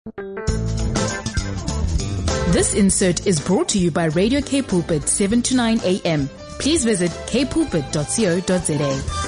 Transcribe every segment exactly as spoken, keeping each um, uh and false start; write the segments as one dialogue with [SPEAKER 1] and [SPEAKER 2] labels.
[SPEAKER 1] This insert is brought to you by Radio K Pulpit, seven to nine a.m. Please visit k pulpit dot co dot za.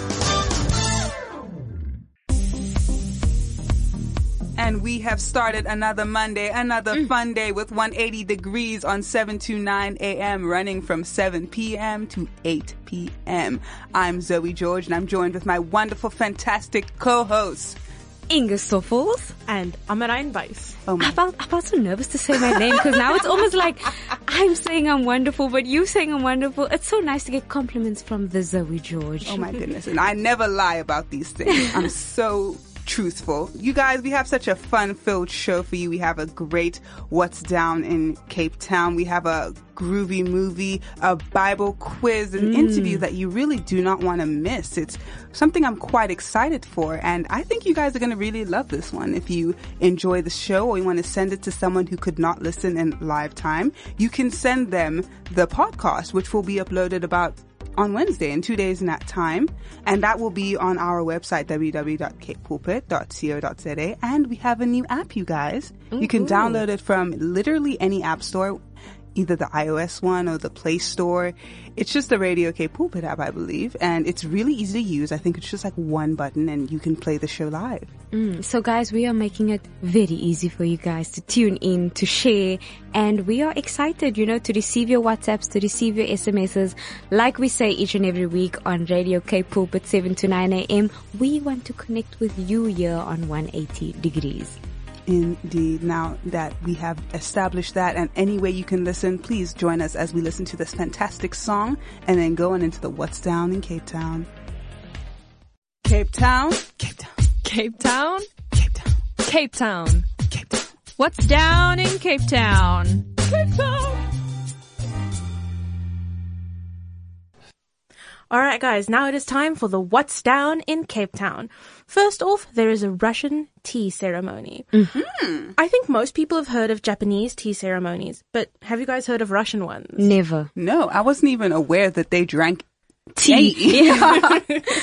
[SPEAKER 2] And we have started another Monday, another mm. fun day with one eighty degrees on seven to nine a.m. running from seven p.m. to eight p.m. I'm Zoe George and I'm joined with my wonderful, fantastic co-hosts,
[SPEAKER 3] Inge Stoffels and Amarijn Buys.
[SPEAKER 4] Oh I felt I felt so nervous to say my name because now it's almost like I'm saying I'm wonderful, but you saying I'm wonderful. It's so nice to get compliments from the Zoe George.
[SPEAKER 2] Oh my goodness. And I never lie about these things. I'm so truthful. You guys, we have such a fun-filled show for you. We have a great What's Down in Cape Town. We have a groovy movie, a Bible quiz, an mm. interview that you really do not want to miss. It's something I'm quite excited for, and I think you guys are going to really love this one. If you enjoy the show or you want to send it to someone who could not listen in live time, you can send them the podcast, which will be uploaded about on Wednesday in two days in that time. And that will be on our website, w w w dot k pulpit dot co dot za. And we have a new app, you guys. Ooh, you can download it from literally any app store, either the iOS one or the Play Store. It's just the Radio K Pulpit app, I believe. And it's really easy to use. I think it's just like one button and you can play the show live.
[SPEAKER 4] Mm, so guys, we are making it very easy for you guys to tune in, to share. And we are excited, you know, to receive your WhatsApps, to receive your S M Ses. Like we say each and every week on Radio K Pulpit, seven to nine a.m. We want to connect with you here on one eighty degrees.
[SPEAKER 2] Indeed. Now that we have established that and any way you can listen, please join us as we listen to this fantastic song and then go on into the What's Down in Cape Town. Cape Town. Cape Town.
[SPEAKER 3] Cape Town.
[SPEAKER 2] Cape Town.
[SPEAKER 3] Cape Town.
[SPEAKER 2] Cape Town.
[SPEAKER 3] What's down in Cape Town?
[SPEAKER 2] Cape Town.
[SPEAKER 3] Alright guys, now it is time for the What's Down in Cape Town. First off, there is a Russian tea ceremony.
[SPEAKER 2] Mm-hmm.
[SPEAKER 3] I think most people have heard of Japanese tea ceremonies, but have you guys heard of Russian ones?
[SPEAKER 4] Never.
[SPEAKER 2] No, I wasn't even aware that they drank tea.
[SPEAKER 4] tea. Yeah.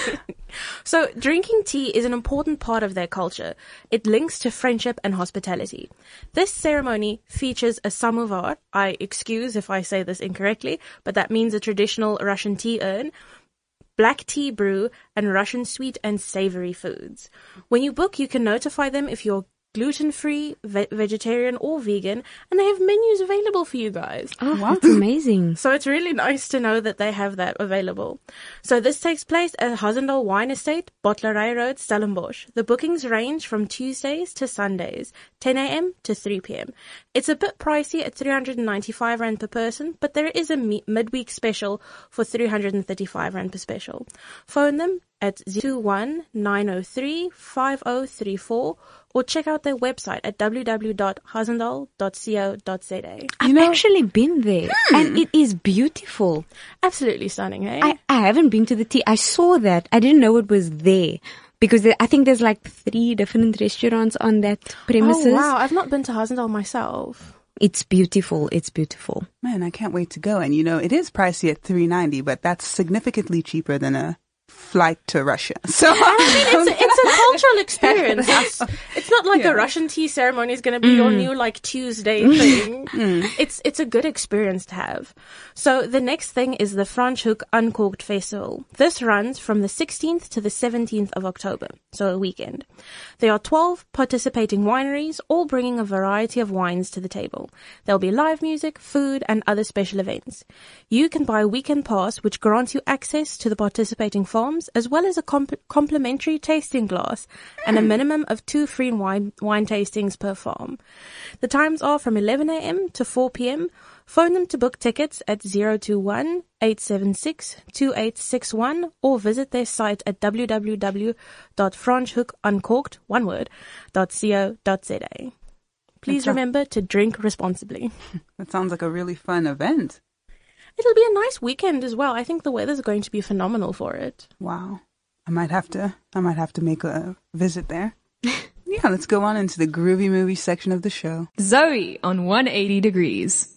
[SPEAKER 3] So drinking tea is an important part of their culture. It links to friendship and hospitality. This ceremony features a samovar. I excuse if I say this incorrectly, but that means a traditional Russian tea urn, black tea brew, and Russian sweet and savory foods. When you book, you can notify them if you're gluten-free, ve- vegetarian, or vegan, and they have menus available for you guys.
[SPEAKER 4] Oh, wow. That's amazing.
[SPEAKER 3] So it's really nice to know that they have that available. So this takes place at Hazendal Wine Estate, Bottlerij Road, Stellenbosch. The bookings range from Tuesdays to Sundays, ten a.m. to three p.m. It's a bit pricey at three hundred ninety-five rand per person, but there is a mi- midweek special for three hundred thirty-five rand per special. Phone them at zero two one nine zero three five zero three four or check out their website at w w w dot hazendal dot co dot za.
[SPEAKER 4] I've know, actually been there hmm. and it is beautiful.
[SPEAKER 3] Absolutely stunning, hey?
[SPEAKER 4] I, I haven't been to the tea. I saw that. I didn't know it was there because there, I think there's like three different restaurants on that premises.
[SPEAKER 3] Oh wow, I've not been to Hazendal myself.
[SPEAKER 4] It's beautiful. It's beautiful.
[SPEAKER 2] Man, I can't wait to go. And you know, it is pricey at three ninety, but that's significantly cheaper than a flight to Russia. So
[SPEAKER 3] I mean, it's a, it's a cultural experience. It's, it's not like yeah. a Russian tea ceremony is going to be mm. your new like Tuesday thing. mm. It's it's a good experience to have. So the next thing is the Franschhoek Uncorked Festival. This runs from the sixteenth to the seventeenth of October, so a weekend. There are twelve participating wineries, all bringing a variety of wines to the table. There'll be live music, food, and other special events. You can buy a weekend pass, which grants you access to the participating farms, as well as a comp- complimentary tasting glass and a minimum of two free wine, wine tastings per farm. The times are from eleven a.m. to four p.m. Phone them to book tickets at zero two one eight seven six two eight six one or visit their site at w w w dot franschhoek uncorked, one word, dot co dot za. Please That's remember a- to drink responsibly.
[SPEAKER 2] That sounds like a really fun event.
[SPEAKER 3] It'll be a nice weekend as well. I think the weather's going to be phenomenal for it.
[SPEAKER 2] Wow. I might have to, I might have to make a visit there. Yeah, let's go on into the groovy movie section of the show.
[SPEAKER 1] Zoe on one eighty degrees.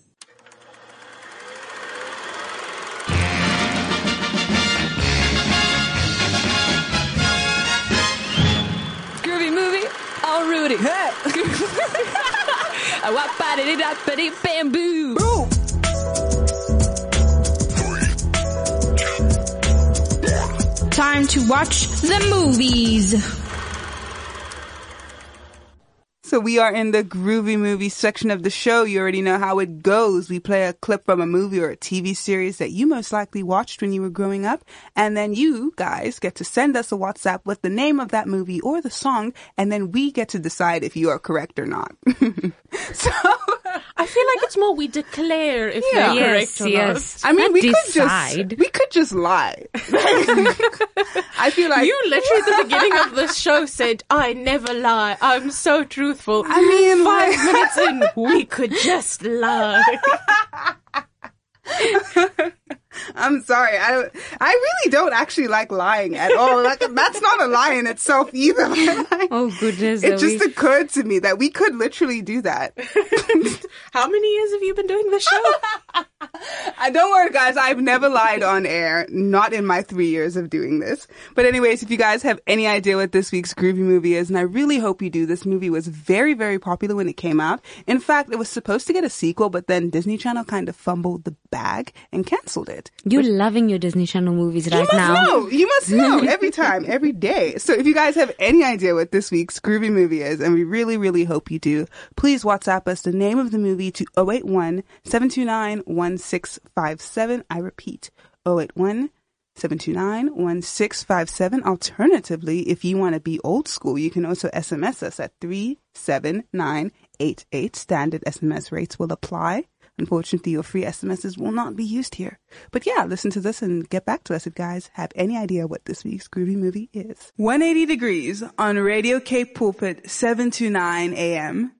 [SPEAKER 1] Groovy movie, all Rudy. Hey!
[SPEAKER 4] Bamboo.
[SPEAKER 2] Boom.
[SPEAKER 1] Time to watch the movies.
[SPEAKER 2] So we are in the groovy movie section of the show. You already know how it goes. We play a clip from a movie or a T V series that you most likely watched when you were growing up. And then you guys get to send us a WhatsApp with the name of that movie or the song. And then we get to decide if you are correct or not. So
[SPEAKER 3] I feel like it's more we declare if
[SPEAKER 2] Yeah.
[SPEAKER 3] they're
[SPEAKER 4] Yes,
[SPEAKER 3] correct or
[SPEAKER 4] yes.
[SPEAKER 2] I mean,
[SPEAKER 4] Not
[SPEAKER 2] we
[SPEAKER 4] decide.
[SPEAKER 2] could just we could just lie. I feel
[SPEAKER 3] not.
[SPEAKER 2] like
[SPEAKER 3] You literally at the beginning of the show said, I never lie. I'm so truthful.
[SPEAKER 2] I mean,
[SPEAKER 3] Five
[SPEAKER 2] like,
[SPEAKER 3] minutes in, we could just lie.
[SPEAKER 2] I'm sorry. I don't, I really don't actually like lying at all. Like that's not a lie in itself either. Like,
[SPEAKER 4] Oh goodness.
[SPEAKER 2] it
[SPEAKER 4] Zoe.
[SPEAKER 2] just occurred to me that we could literally do that.
[SPEAKER 3] How many years have you been doing this show?
[SPEAKER 2] Uh, don't worry, guys. I've never lied on air. Not in my three years of doing this. But anyways, if you guys have any idea what this week's groovy movie is, and I really hope you do, this movie was very, very popular when it came out. In fact, it was supposed to get a sequel, but then Disney Channel kind of fumbled the bag and canceled it.
[SPEAKER 4] You're loving your Disney Channel movies right
[SPEAKER 2] You must
[SPEAKER 4] now.
[SPEAKER 2] know. You must know every time, every day. So if you guys have any idea what this week's groovy movie is, and we really, really hope you do, please WhatsApp us the name of the movie to zero eight one, seven two nine, one six five seven. I repeat, zero eight one, seven two nine, one six five seven. Alternatively, if you want to be old school, you can also S M S us at three seven nine eight eight. Standard S M S rates will apply. Unfortunately, your free S M Ses will not be used here. But yeah, listen to this and get back to us if guys have any idea what this week's groovy movie is. one eighty degrees on Radio Cape Pulpit, seven to nine a.m.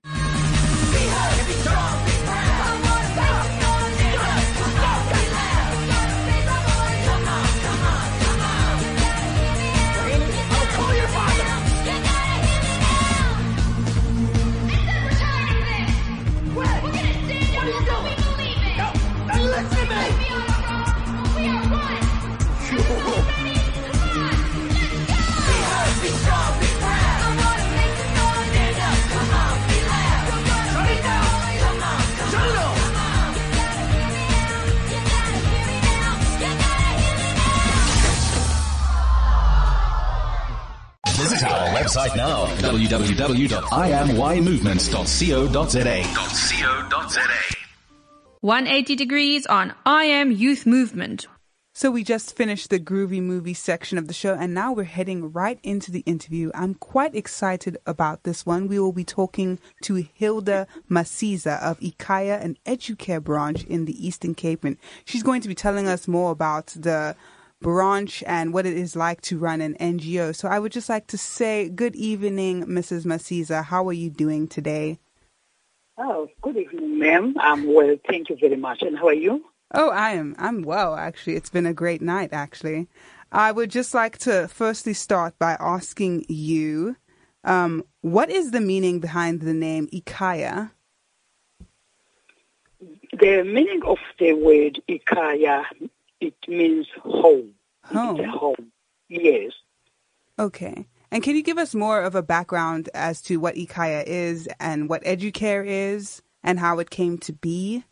[SPEAKER 5] Visit our website now, w w w dot i am y movement dot co dot z a.
[SPEAKER 6] one eighty degrees on I Am Youth Movement.
[SPEAKER 2] So we just finished the groovy movie section of the show, and now we're heading right into the interview. I'm quite excited about this one. We will be talking to Hilda Masiza of Ikaya, an educare branch in the Eastern Cape. And she's going to be telling us more about the branch and what it is like to run an N G O. So I would just like to say good evening, Missus Masiza. How are you doing today?
[SPEAKER 7] Oh, good evening, ma'am. I'm well. Thank you very much. And how are you?
[SPEAKER 2] Oh, I am. I'm well, actually. It's been a great night, actually. I would just like to firstly start by asking you, um, what is the meaning behind the name Ikaya?
[SPEAKER 7] The meaning of the word Ikaya, it means home.
[SPEAKER 2] Home.
[SPEAKER 7] It's a home. Yes.
[SPEAKER 2] Okay. And can you give us more of a background as to what Ikaya is and what educare is and how it came to be?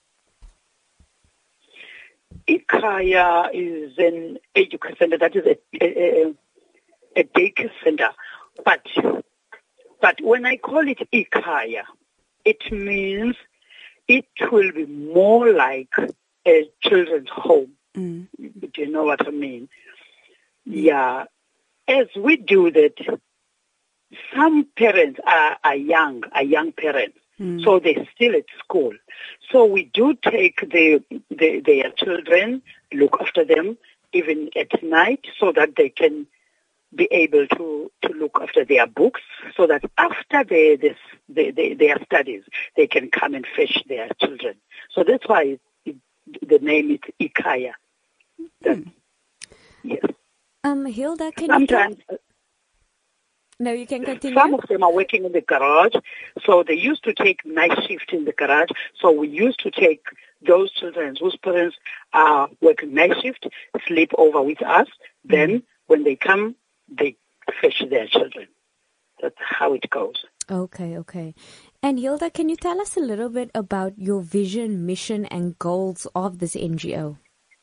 [SPEAKER 7] Ikaya is an education center. That is a, a, a daycare center. But, but when I call it Ikaya, it means it will be more like a children's home.
[SPEAKER 2] Mm.
[SPEAKER 7] Do you know what I mean? Yeah. As we do that, some parents are, are young, are young parents. Mm. So they're still at school. So we do take the, the, their children, look after them, even at night, so that they can be able to, to look after their books, so that after they, this, they, they, their studies, they can come and fetch their children. So that's why it, the name is Ikaya. That, mm. Yes.
[SPEAKER 4] Um, Hilda, can
[SPEAKER 7] Sometimes,
[SPEAKER 4] you... No, you can continue.
[SPEAKER 7] Some of them are working in the garage, so they used to take night shift in the garage. So we used to take those children whose parents are working night shift, sleep over with us. Then when they come, they fetch their children. That's how it goes.
[SPEAKER 4] Okay, okay. And Hilda, can you tell us a little bit about your vision, mission, and goals of this N G O?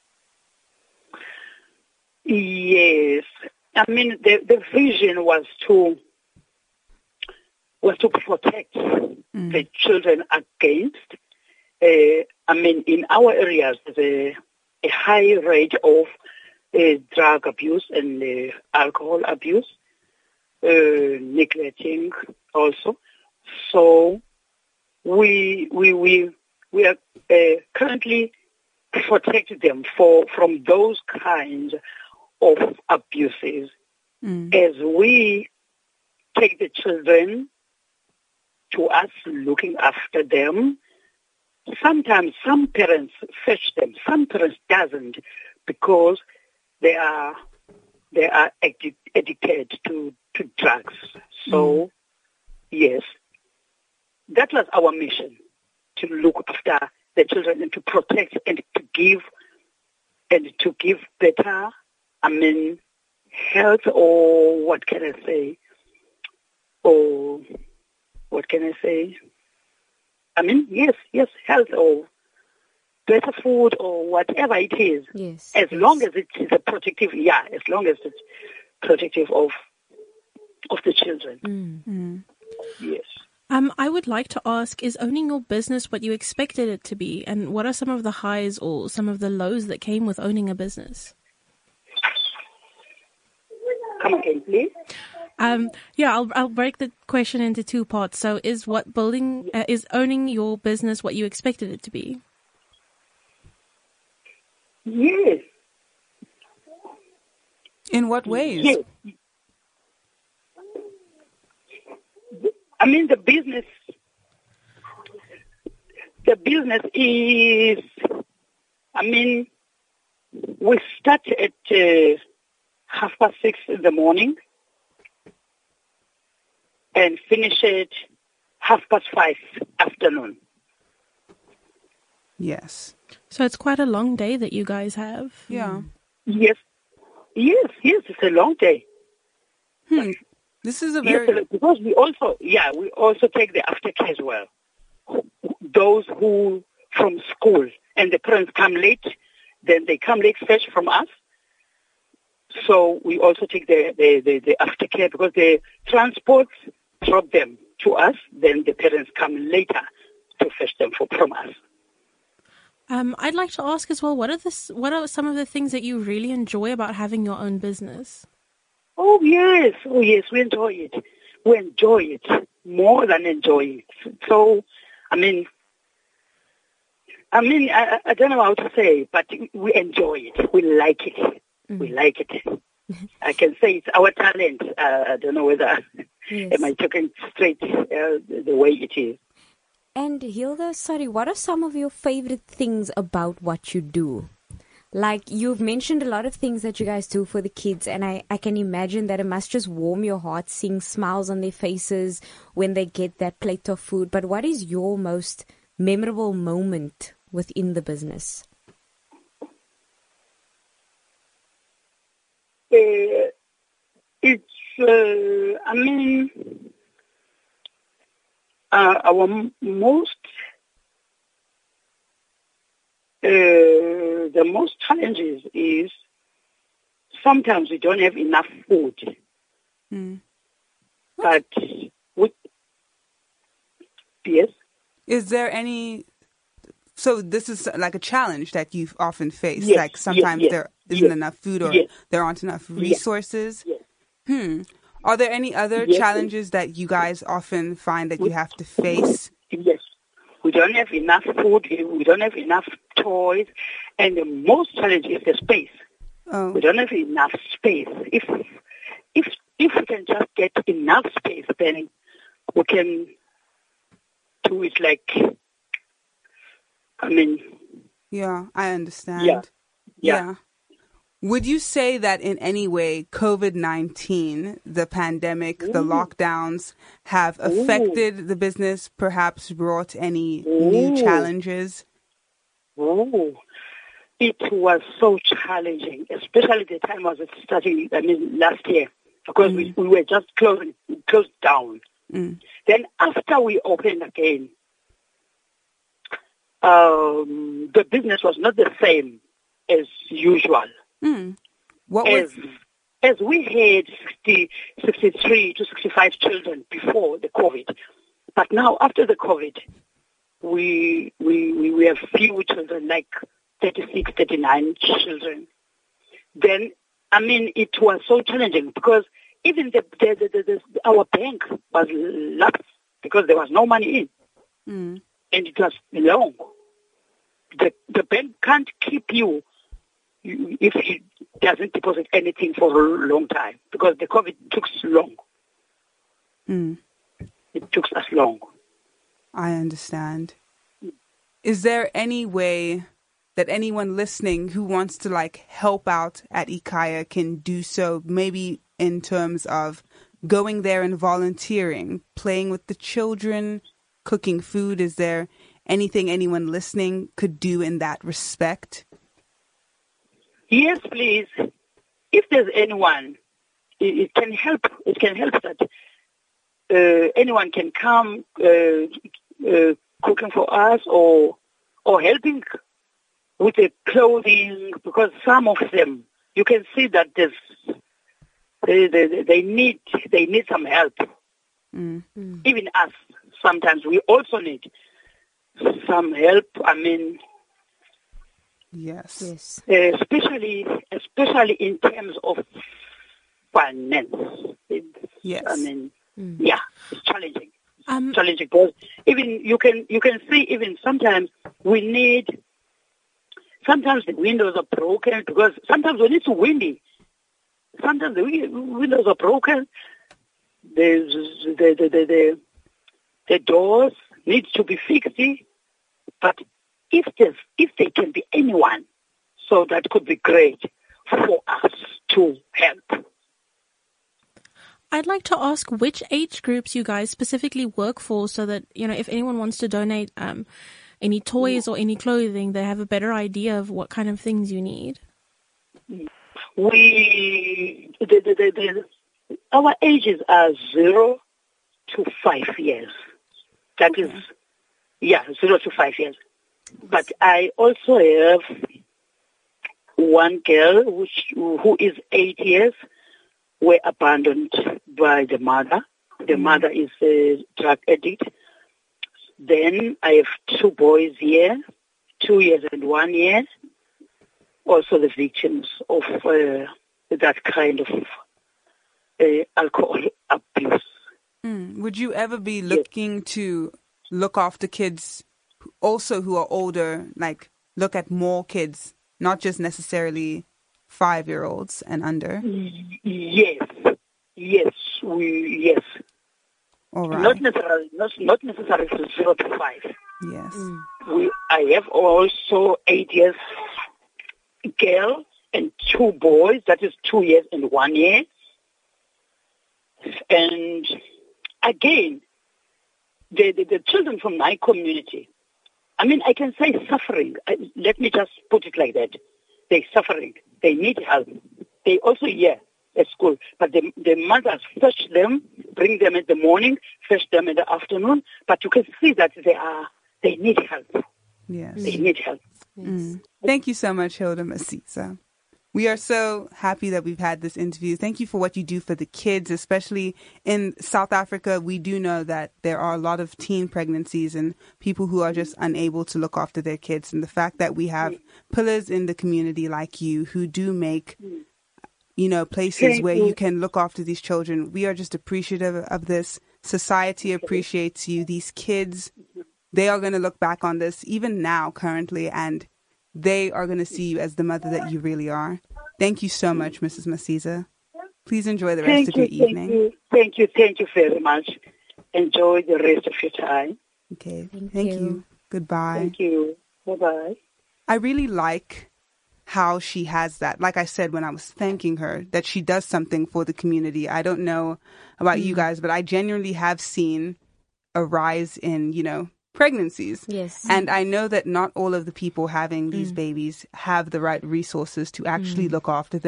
[SPEAKER 7] Yes. I mean, the, the vision was to was to protect mm. the children against, uh, I mean, in our areas, there's a, a high rate of uh, drug abuse and uh, alcohol abuse, uh, neglecting also. So we we we we are uh, currently protecting them for from those kinds of abuses mm. as we take the children to us, looking after them. Sometimes some parents fetch them, some parents doesn't, because they are they are addic- addicted to, to drugs. So, mm. yes, that was our mission, to look after the children and to protect and to give and to give better, I mean, health, or what can I say, or what can I say? I mean, yes, yes, health or better food or whatever it is.
[SPEAKER 4] Yes.
[SPEAKER 7] As
[SPEAKER 4] yes.
[SPEAKER 7] long as it is a protective, yeah, as long as it's protective of of the children.
[SPEAKER 4] Mm.
[SPEAKER 3] Mm.
[SPEAKER 7] Yes.
[SPEAKER 3] Um, I would like to ask, is owning your business what you expected it to be? And what are some of the highs or some of the lows that came with owning a business?
[SPEAKER 7] Come again, please.
[SPEAKER 3] Um, yeah, I'll I'll break the question into two parts. So, is what building uh, is owning your business what you expected it to be?
[SPEAKER 7] Yes.
[SPEAKER 2] In what ways?
[SPEAKER 7] Yes. I mean, the business. The business is. I mean, we start at uh, half past six in the morning and finish it half past five afternoon.
[SPEAKER 2] Yes.
[SPEAKER 3] So it's quite a long day that you guys have.
[SPEAKER 2] Yeah.
[SPEAKER 7] Yes. Yes, yes, it's a long day.
[SPEAKER 2] Hmm. This is a very...
[SPEAKER 7] Yes, because we also, yeah, we also take the aftercare as well. Those who from school and the parents come late, then they come late fetch from us. So we also take the, the, the, the aftercare because the transports drop them to us, then the parents come later to fetch them for, from us.
[SPEAKER 3] Um, I'd like to ask as well, what are this, what are some of the things that you really enjoy about having your own business?
[SPEAKER 7] Oh, yes. Oh, yes, we enjoy it. We enjoy it more than enjoy it. So, I mean, I mean, I, I don't know how to say, but we enjoy it. We like it. Mm. We like it. I can say it's our talent. Uh, I don't know whether yes. am I talking straight uh, the way it is.
[SPEAKER 4] And Hilda, sorry, what are some of your favorite things about what you do? Like, you've mentioned a lot of things that you guys do for the kids, and I, I can imagine that it must just warm your heart seeing smiles on their faces when they get that plate of food. But what is your most memorable moment within the business?
[SPEAKER 7] Uh, it's, uh, I mean, uh, our m- most, uh, the most challenges is sometimes we don't have enough food.
[SPEAKER 2] Mm.
[SPEAKER 7] But, we, yes?
[SPEAKER 2] Is there any... So this is like a challenge that you've often faced.
[SPEAKER 7] Yes,
[SPEAKER 2] like sometimes
[SPEAKER 7] yes,
[SPEAKER 2] there
[SPEAKER 7] yes,
[SPEAKER 2] isn't
[SPEAKER 7] yes,
[SPEAKER 2] enough food or
[SPEAKER 7] yes,
[SPEAKER 2] there aren't enough resources.
[SPEAKER 7] Yes,
[SPEAKER 2] Hmm. Are there any other
[SPEAKER 7] yes,
[SPEAKER 2] challenges that you guys often find that you have to face?
[SPEAKER 7] Yes. We don't have enough food. We don't have enough toys. And the most challenge is the space.
[SPEAKER 2] Oh.
[SPEAKER 7] We don't have enough space. If if if we can just get enough space, then we can do it like... I mean,
[SPEAKER 2] yeah, I understand.
[SPEAKER 7] Yeah, yeah.
[SPEAKER 2] yeah. Would you say that in any way COVID nineteen, the pandemic, Ooh. the lockdowns have affected Ooh. the business, perhaps brought any Ooh. new challenges?
[SPEAKER 7] Oh, it was so challenging, especially the time I was starting, I mean, last year, because mm. we, we were just closing, closed down. Mm. Then after we opened again, um, the business was not the same as usual.
[SPEAKER 2] Mm. What
[SPEAKER 7] as,
[SPEAKER 2] was...
[SPEAKER 7] as we had sixty, sixty-three to sixty-five children before the COVID, but now after the COVID, we we we, we have few children, like thirty-six, thirty-nine children. Then, I mean, it was so challenging because even the, the, the, the, the our bank was lapsed because there was no money in,
[SPEAKER 2] mm.
[SPEAKER 7] and it was long. The the bank can't keep you if it doesn't deposit anything for a long time because the COVID took long.
[SPEAKER 2] Mm.
[SPEAKER 7] It took us long.
[SPEAKER 2] I understand. Is there any way that anyone listening who wants to like help out at Ikaya can do so, maybe in terms of going there and volunteering, playing with the children, cooking food? Is there anything anyone listening could do in that respect?
[SPEAKER 7] Yes, please. If there's anyone, it, it can help. It can help that uh, anyone can come uh, uh, cooking for us or or helping with the clothing, because some of them you can see that there's they they, they need they need some help.
[SPEAKER 2] Mm.
[SPEAKER 7] Even us sometimes we also need some help. I mean,
[SPEAKER 2] yes,
[SPEAKER 4] yes,
[SPEAKER 7] uh, especially especially in terms of finance.
[SPEAKER 2] Yes,
[SPEAKER 7] I mean,
[SPEAKER 4] mm.
[SPEAKER 7] yeah, it's challenging.
[SPEAKER 3] Um,
[SPEAKER 7] challenging because even you can you can see even sometimes we need. Sometimes the windows are broken because sometimes when it's windy, sometimes the windows are broken. There's the the the, the, the doors need to be fixed. But if there's if there can be anyone, so that could be great for us to help.
[SPEAKER 3] I'd like to ask which age groups you guys specifically work for, so that, you know, if anyone wants to donate um, any toys or any clothing, they have a better idea of what kind of things you need.
[SPEAKER 7] We the, the, the, the, our ages are zero to five years. That okay. is, yeah, zero to five years. But I also have one girl which who is eight years. Were abandoned by the mother. The mm-hmm. mother is a drug addict. Then I have two boys here, two years and one year, also the victims of uh, that kind of uh, alcohol abuse.
[SPEAKER 2] Mm. Would you ever be looking yes. to look after kids also who are older, like look at more kids, not just necessarily five-year-olds and under?
[SPEAKER 7] Yes, yes, we yes.
[SPEAKER 2] All right.
[SPEAKER 7] Not necessarily, not, not necessarily from zero to five.
[SPEAKER 2] Yes.
[SPEAKER 7] Mm. We, I have also eight years girl and two boys. That is two years and one year. And again, the the, the children from my community. I mean, I can say suffering. I, let me just put it like that. They're suffering. They need help. They also here at school, but the, the mothers fetch them, bring them in the morning, fetch them in the afternoon. But you can see that they are they need help.
[SPEAKER 2] Yes,
[SPEAKER 7] they need help.
[SPEAKER 2] Yes. Mm. Thank you so much, Hilda Masisa. We are so happy that we've had this interview. Thank you for what you do for the kids, especially in South Africa. We do know that there are a lot of teen pregnancies and people who are just unable to look after their kids. And the fact that we have pillars in the community like you who do make, you know, places where you can look after these children. We are just appreciative of this. Society appreciates you. These kids, they are going to look back on this even now, currently, and they are going to see you as the mother that you really are. Thank you so much, Missus Masisa. Please enjoy the rest
[SPEAKER 7] thank
[SPEAKER 2] of your
[SPEAKER 7] you,
[SPEAKER 2] evening.
[SPEAKER 7] Thank you, thank you, thank you very much. Enjoy the rest of your time.
[SPEAKER 2] Okay,
[SPEAKER 4] thank,
[SPEAKER 2] thank
[SPEAKER 4] you.
[SPEAKER 2] you. Goodbye.
[SPEAKER 7] Thank you. Bye-bye.
[SPEAKER 2] I really like how she has that. Like I said when I was thanking her, that she does something for the community. I don't know about mm. you guys, but I genuinely have seen a rise in, you know, pregnancies.
[SPEAKER 4] Yes.
[SPEAKER 2] And I know that not all of the people having these mm. babies have the right resources to actually mm. look after them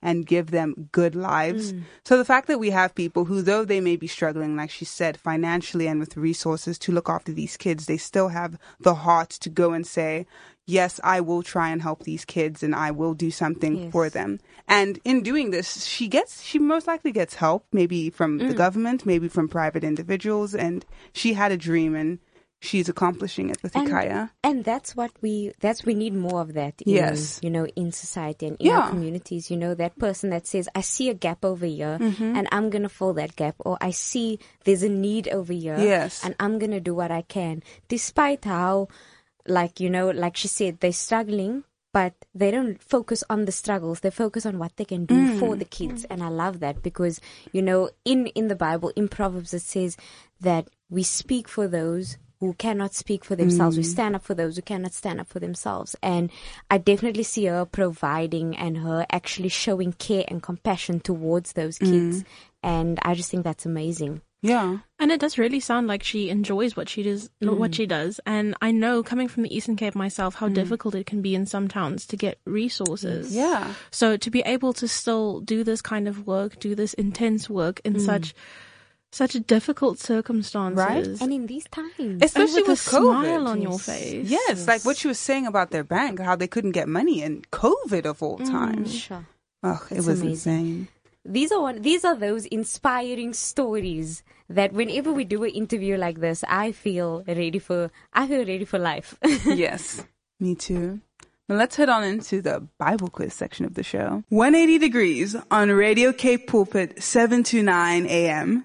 [SPEAKER 2] and give them good lives. Mm. So the fact that we have people who, though they may be struggling, like she said, financially and with resources to look after these kids, they still have the heart to go and say, yes, I will try and help these kids and I will do something yes. for them. And in doing this, she gets, she most likely gets help, maybe from mm. the government, maybe from private individuals. And she had a dream and she's accomplishing it with
[SPEAKER 4] and,
[SPEAKER 2] Ikaya.
[SPEAKER 4] And that's what we, that's, we need more of that in,
[SPEAKER 2] yes.
[SPEAKER 4] you know, in society and in yeah. our communities. You know, that person that says, I see a gap over here mm-hmm. and I'm going to fill that gap. Or I see there's a need over here
[SPEAKER 2] yes.
[SPEAKER 4] and I'm going to do what I can. Despite how, like, you know, like she said, they're struggling, but they don't focus on the struggles. They focus on what they can do mm. for the kids. And I love that because, you know, in, in the Bible, in Proverbs, it says that we speak for those who cannot speak for themselves. Mm. We stand up for those who cannot stand up for themselves. And I definitely see her providing and her actually showing care and compassion towards those kids. Mm. And I just think that's amazing.
[SPEAKER 2] Yeah.
[SPEAKER 3] And it does really sound like she enjoys what she does, mm. what she does. And I know, coming from the Eastern Cape myself, how mm. difficult it can be in some towns to get resources.
[SPEAKER 2] Yeah.
[SPEAKER 3] So to be able to still do this kind of work, do this intense work in mm. such such difficult circumstances.
[SPEAKER 2] Right.
[SPEAKER 4] And in these times.
[SPEAKER 2] Especially
[SPEAKER 3] with,
[SPEAKER 2] with
[SPEAKER 3] a
[SPEAKER 2] COVID.
[SPEAKER 3] smile on your face.
[SPEAKER 2] Yes, yes, like what she was saying about their bank, how they couldn't get money in COVID of all times.
[SPEAKER 4] Mm. Sure.
[SPEAKER 2] Oh, it
[SPEAKER 4] it's
[SPEAKER 2] was
[SPEAKER 4] amazing.
[SPEAKER 2] insane.
[SPEAKER 4] These are one, these are those inspiring stories that whenever we do an interview like this, I feel ready for, I feel ready for life.
[SPEAKER 2] Yes, me too. Now let's head on into the Bible quiz section of the show. one eighty degrees on Radio Cape Pulpit, seven to nine a.m.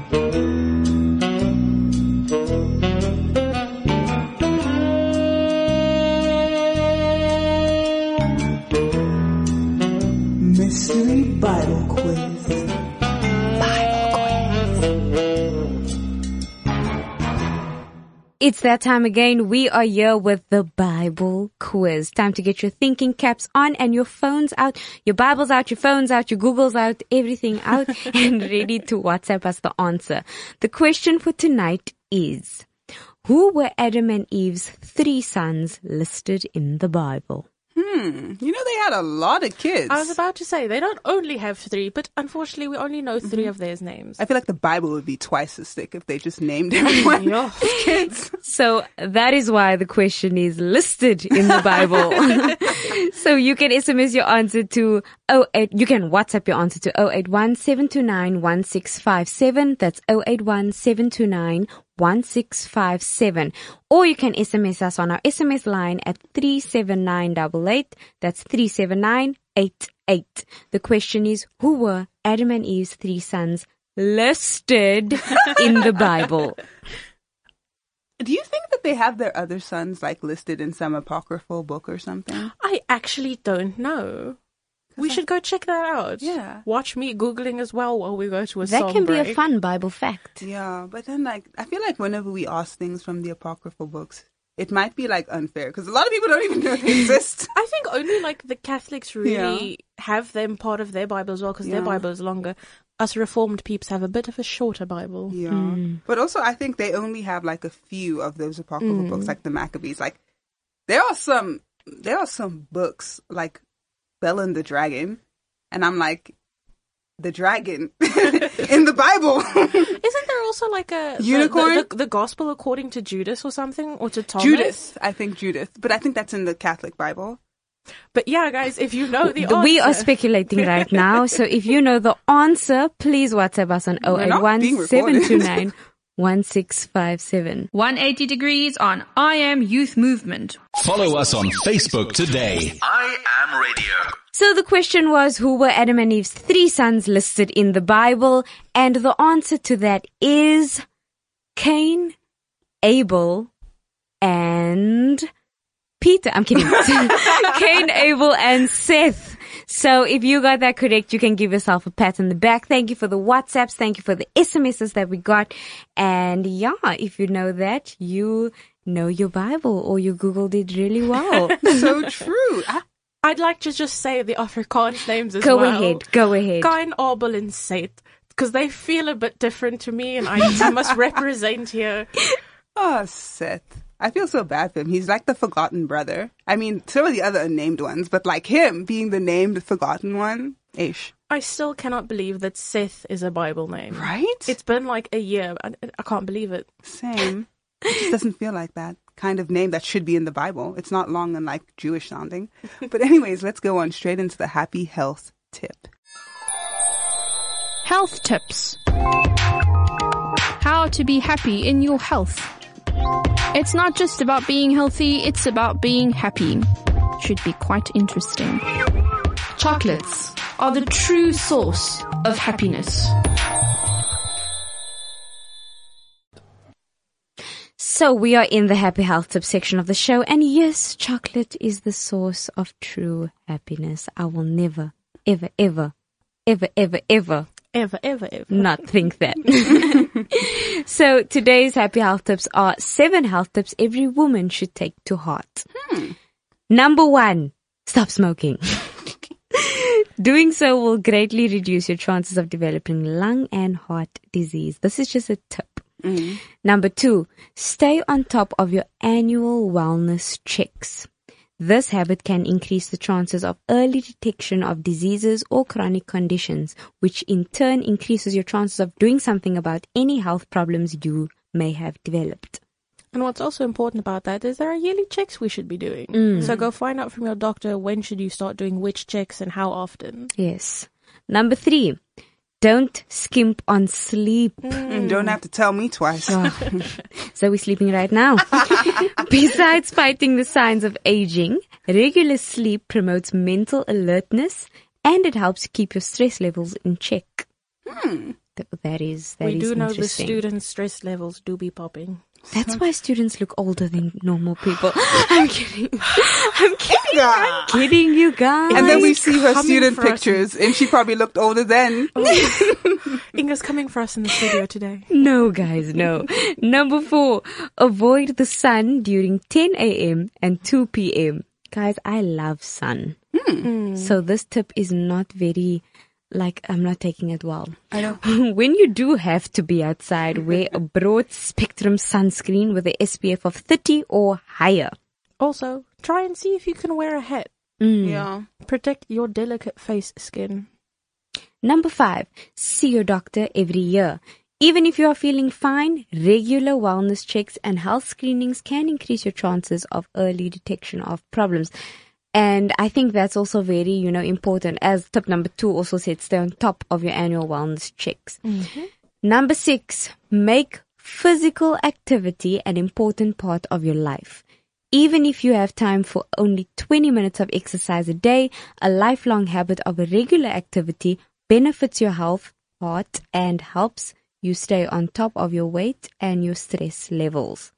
[SPEAKER 2] Mystery Bible Quiz. Bible Quiz.
[SPEAKER 4] It's that time again. We are here with the Bible Quiz. Time to get your thinking caps on and your phones out, your Bibles out, your phones out, your Googles out, everything out and ready to WhatsApp us the answer. The question for tonight is, who were Adam and Eve's three sons listed in the Bible?
[SPEAKER 2] Hmm. You know, they had a lot of kids.
[SPEAKER 3] I was about to say, they don't only have three, but unfortunately we only know three mm-hmm. of their names.
[SPEAKER 2] I feel like the Bible would be twice as thick if they just named everyone kids.
[SPEAKER 4] So that is why the question is listed in the Bible. So you can S M S your answer to oh eight, you can WhatsApp your answer to oh eight one, seven two nine, one six five seven. That's oh eight one, seven two nine, one six five seven. Or you can S M S us on our S M S line at three seven nine eight eight. That's three seven nine eight eight. The question is, who were Adam and Eve's three sons listed in the Bible?
[SPEAKER 2] Do you think that they have their other sons like listed in some apocryphal book or something?
[SPEAKER 3] I actually don't know. We I, should go check that out.
[SPEAKER 2] Yeah.
[SPEAKER 3] Watch me Googling as well while we go to a
[SPEAKER 4] that
[SPEAKER 3] song
[SPEAKER 4] can
[SPEAKER 3] break.
[SPEAKER 4] be a fun Bible fact.
[SPEAKER 2] Yeah, but then like, I feel like whenever we ask things from the apocryphal books, it might be like unfair because a lot of people don't even know they exist.
[SPEAKER 3] I think only like the Catholics really
[SPEAKER 2] Yeah.
[SPEAKER 3] have them part of their Bible as well because
[SPEAKER 2] Yeah.
[SPEAKER 3] their Bible is longer. Us Reformed peeps have a bit of a shorter Bible.
[SPEAKER 2] Yeah.
[SPEAKER 4] Mm.
[SPEAKER 2] But also I think they only have like a few of those apocryphal
[SPEAKER 3] Mm.
[SPEAKER 2] books, like the Maccabees. Like there are some, there are some books like Bella and the Dragon. And I'm like, the dragon in the Bible.
[SPEAKER 3] Isn't there also like a
[SPEAKER 2] Unicorn?
[SPEAKER 3] The, the, the, the Gospel according to Judas or something, or to Thomas?
[SPEAKER 2] Judith, I think Judith, but I think that's in the Catholic Bible.
[SPEAKER 3] But yeah, guys, if you know the answer,
[SPEAKER 4] we are speculating right now. So if you know the answer, please WhatsApp us on oh eight one, seven two nine, one six five seven.
[SPEAKER 6] one eighty degrees on I Am Youth Movement.
[SPEAKER 5] Follow us on Facebook today. I Am Radio.
[SPEAKER 4] So the question was, who were Adam and Eve's three sons listed in the Bible? And the answer to that is Cain, Abel, and Peter. I'm kidding. Cain, Abel, and Seth. So if you got that correct, you can give yourself a pat on the back. Thank you for the WhatsApps. Thank you for the S M Ses that we got. And yeah, if you know that, you know your Bible or you Googled it really well.
[SPEAKER 2] So true. I-
[SPEAKER 3] I'd like to just say the Afrikaans names as
[SPEAKER 4] go
[SPEAKER 3] well.
[SPEAKER 4] Go ahead, go ahead.
[SPEAKER 3] Cain, Abel, and Seth, because they feel a bit different to me, and I, I must represent here.
[SPEAKER 2] Oh, Seth. I feel so bad for him. He's like the forgotten brother. I mean, some of the other unnamed ones, but like him being the named forgotten one, ish.
[SPEAKER 3] I still cannot believe that Seth is a Bible name.
[SPEAKER 2] Right?
[SPEAKER 3] It's been like a year. I, I can't believe it.
[SPEAKER 2] Same. It just doesn't feel like that kind of name that should be in the Bible. It's not long and like Jewish sounding. But anyways, let's go on straight into the happy health tip.
[SPEAKER 6] Health tips. How to be happy in your health. It's not just about being healthy, it's about being happy. Should be quite interesting. Chocolates are the true source of happiness.
[SPEAKER 4] So we are in the happy health tip section of the show, and yes, chocolate is the source of true happiness. I will never, ever, ever, ever, ever, ever,
[SPEAKER 3] Ever, ever, ever.
[SPEAKER 4] not think that. So today's happy health tips are seven health tips every woman should take to heart.
[SPEAKER 2] Hmm.
[SPEAKER 4] Number one, stop smoking. Doing so will greatly reduce your chances of developing lung and heart disease. This is just a tip.
[SPEAKER 2] Mm-hmm.
[SPEAKER 4] Number two, stay on top of your annual wellness checks. This habit can increase the chances of early detection of diseases or chronic conditions, which in turn increases your chances of doing something about any health problems you may have developed.
[SPEAKER 3] And what's also important about that is there are yearly checks we should be doing.
[SPEAKER 4] Mm.
[SPEAKER 3] So go find out from your doctor when should you start doing which checks and how often.
[SPEAKER 4] Yes. Number three, don't skimp on sleep.
[SPEAKER 2] Mm, don't have to tell me twice.
[SPEAKER 4] Oh. So we're sleeping right now. Besides fighting the signs of aging, regular sleep promotes mental alertness and it helps keep your stress levels in check.
[SPEAKER 2] Hmm.
[SPEAKER 4] Th- That is, that
[SPEAKER 3] we
[SPEAKER 4] is
[SPEAKER 3] do know the
[SPEAKER 4] interesting.
[SPEAKER 3] students' stress levels do be popping.
[SPEAKER 4] That's why students look older than normal people. I'm kidding. I'm kidding. I'm kidding, you guys.
[SPEAKER 2] And then we see her
[SPEAKER 3] coming
[SPEAKER 2] student
[SPEAKER 3] for us.
[SPEAKER 2] pictures, and she probably looked older then.
[SPEAKER 3] Inga's coming for us in the studio today.
[SPEAKER 4] No, guys, no. Number four, avoid the sun during ten a.m. and two p.m. Guys, I love sun. So this tip is not very, like, I'm not taking it well.
[SPEAKER 2] I know.
[SPEAKER 4] When you do have to be outside, wear a broad spectrum sunscreen with a S P F of thirty or higher.
[SPEAKER 3] Also, try and see if you can wear a hat.
[SPEAKER 2] Yeah.
[SPEAKER 3] Protect your delicate face skin.
[SPEAKER 4] Number five, see your doctor every year. Even if you are feeling fine, regular wellness checks and health screenings can increase your chances of early detection of problems. And I think that's also very, you know, important. As tip number two also said, stay on top of your annual wellness checks.
[SPEAKER 3] Mm-hmm.
[SPEAKER 4] Number six, make physical activity an important part of your life. Even if you have time for only twenty minutes of exercise a day, a lifelong habit of a regular activity benefits your health, heart, and helps you stay on top of your weight and your stress levels.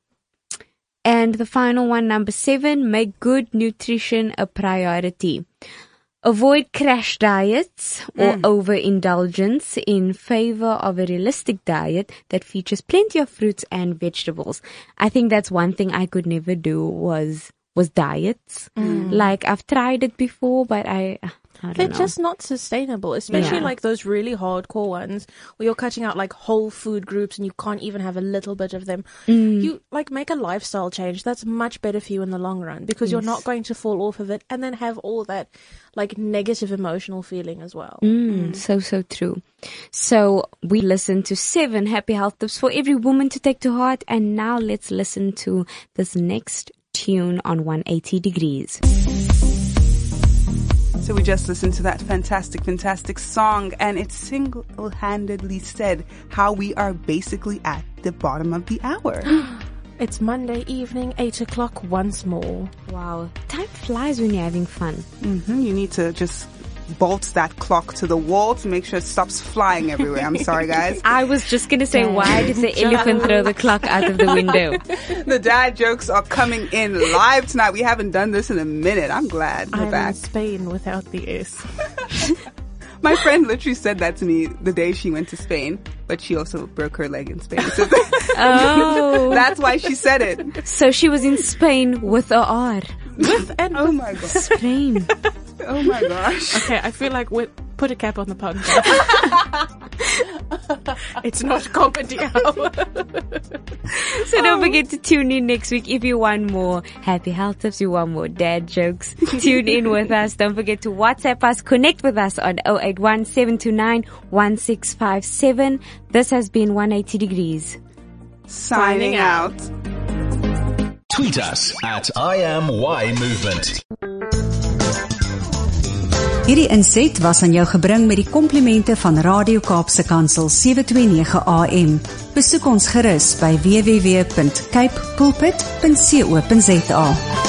[SPEAKER 4] And the final one, number seven, make good nutrition a priority. Avoid crash diets or overindulgence in favor of a realistic diet that features plenty of fruits and vegetables. I think that's one thing I could never do was was diets. Like, I've tried it before, but I... I
[SPEAKER 3] They're
[SPEAKER 4] don't know.
[SPEAKER 3] just not sustainable, especially
[SPEAKER 4] Yeah.
[SPEAKER 3] like those really hardcore ones where you're cutting out like whole food groups and you can't even have a little bit of them.
[SPEAKER 4] Mm.
[SPEAKER 3] You like make a lifestyle change. That's much better for you in the long run because you're not going to fall off of it and then have all that like negative emotional feeling as well.
[SPEAKER 4] Mm, so, so true. So we listened to seven happy health tips for every woman to take to heart. And now let's listen to this next tune on one eighty degrees.
[SPEAKER 2] So we just listened to that fantastic, fantastic song, and it single-handedly said how we are basically at the bottom of the hour.
[SPEAKER 3] It's Monday evening, eight o'clock once more.
[SPEAKER 4] Wow. Time flies when you're having fun.
[SPEAKER 2] hmm You need to just bolt that clock to the wall to make sure it stops flying everywhere. I'm sorry, guys.
[SPEAKER 4] I was just going to say, why did the elephant throw the clock out of the window?
[SPEAKER 2] The dad jokes are coming in live tonight. We haven't done this in a minute. I'm glad we're
[SPEAKER 3] I'm
[SPEAKER 2] back.
[SPEAKER 3] in Spain without the S.
[SPEAKER 2] My friend literally said that to me the day she went to Spain, but she also broke her leg in Spain. So
[SPEAKER 4] Oh.
[SPEAKER 2] that's why she said it.
[SPEAKER 4] So she was in Spain with a R.
[SPEAKER 3] With and
[SPEAKER 2] Oh my god.
[SPEAKER 4] Spain.
[SPEAKER 2] Oh my gosh.
[SPEAKER 3] okay, I feel like we put a cap on the podcast. It's not comedy hour.
[SPEAKER 4] So don't forget to tune in next week if you want more happy health tips, you want more dad jokes. Tune in with us. Don't forget to WhatsApp us. Connect with us on zero eight one, seven two nine, one six five seven. This has been one eighty degrees.
[SPEAKER 2] Signing out.
[SPEAKER 5] Tweet us at I am Y Movement.
[SPEAKER 8] Hierdie inset was aan jou gebring met die komplimente van Radio Kaapse Kansel sewe twee nege A M. Besoek ons gerus by w w w punt cape pulpit punt co punt za.